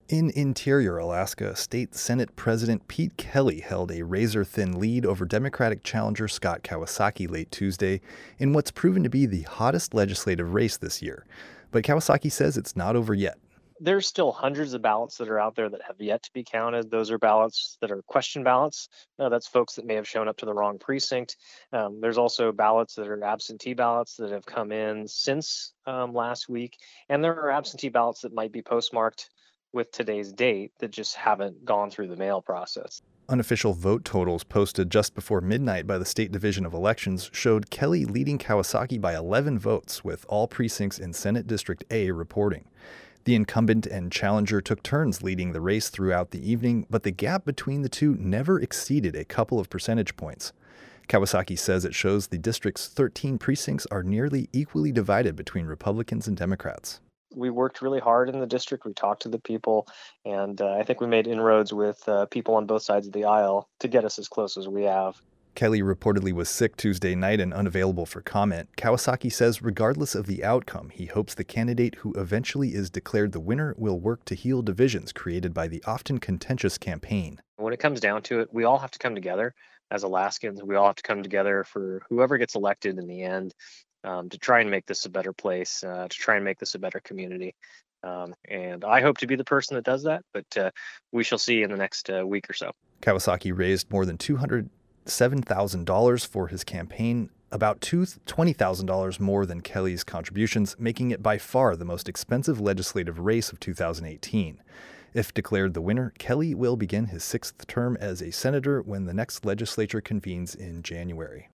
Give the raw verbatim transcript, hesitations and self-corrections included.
In Interior Alaska, State Senate President Pete Kelly held a razor-thin lead over Democratic challenger Scott Kawasaki late Tuesday in what's proven to be the hottest legislative race this year. But Kawasaki says it's not over yet. There's still hundreds of ballots that are out there that have yet to be counted. Those are ballots that are question ballots. Uh, that's folks that may have shown up to the wrong precinct. Um, there's also ballots that are absentee ballots that have come in since um, last week. And there are absentee ballots that might be postmarked with today's date that just haven't gone through the mail process. Unofficial vote totals posted just before midnight by the State Division of Elections showed Kelly leading Kawasaki by eleven votes, with all precincts in Senate District A reporting. The incumbent and challenger took turns leading the race throughout the evening, but the gap between the two never exceeded a couple of percentage points. Kawasaki says it shows the district's thirteen precincts are nearly equally divided between Republicans and Democrats. We worked really hard in the district. We talked to the people, and uh, I think we made inroads with uh, people on both sides of the aisle to get us as close as we have. Kelly reportedly was sick Tuesday night and unavailable for comment. Kawasaki says regardless of the outcome, he hopes the candidate who eventually is declared the winner will work to heal divisions created by the often contentious campaign. When it comes down to it, we all have to come together as Alaskans. We all have to come together for whoever gets elected in the end. Um, to try and make this a better place, uh, to try and make this a better community. Um, and I hope to be the person that does that, but uh, we shall see in the next uh, week or so. Kawasaki raised more than two hundred seven thousand dollars for his campaign, about twenty thousand dollars more than Kelly's contributions, making it by far the most expensive legislative race of two thousand eighteen. If declared the winner, Kelly will begin his sixth term as a senator when the next legislature convenes in January.